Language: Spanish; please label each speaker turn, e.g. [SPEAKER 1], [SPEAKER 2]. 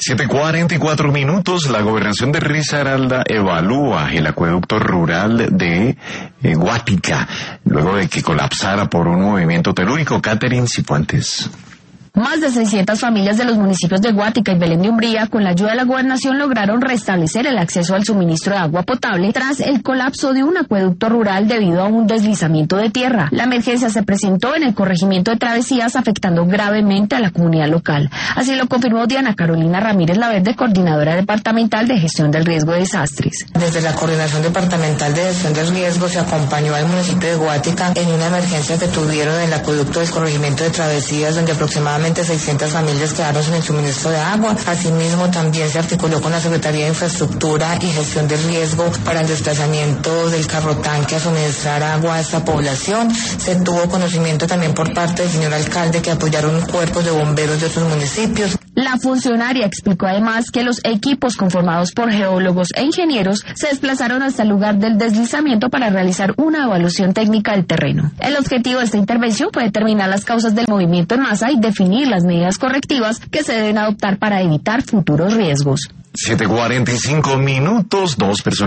[SPEAKER 1] 7:44. La gobernación de Risaralda evalúa el acueducto rural de Guática, luego de que colapsara por un movimiento telúrico. Catherine Cifuentes.
[SPEAKER 2] Más de 600 familias de los municipios de Guática y Belén de Umbría, con la ayuda de la gobernación, lograron restablecer el acceso al suministro de agua potable tras el colapso de un acueducto rural debido a un deslizamiento de tierra. La emergencia se presentó en el corregimiento de Travesías, afectando gravemente a la comunidad local. Así lo confirmó Diana Carolina Ramírez Laverde, coordinadora departamental de gestión del riesgo de desastres.
[SPEAKER 3] Desde la Coordinación Departamental de Gestión del Riesgo se acompañó al municipio de Guática en una emergencia que tuvieron en el acueducto del corregimiento de Travesías, donde aproximadamente 600 familias quedaron sin el suministro de agua. Asimismo, también se articuló con la Secretaría de Infraestructura y Gestión del Riesgo para el desplazamiento del carro tanque a suministrar agua a esta población. Se tuvo conocimiento también por parte del señor alcalde que apoyaron cuerpos de bomberos de otros municipios.
[SPEAKER 2] La funcionaria explicó además que los equipos conformados por geólogos e ingenieros se desplazaron hasta el lugar del deslizamiento para realizar una evaluación técnica del terreno. El objetivo de esta intervención fue determinar las causas del movimiento en masa y definir las medidas correctivas que se deben adoptar para evitar futuros riesgos.
[SPEAKER 1] 7:45. Dos personas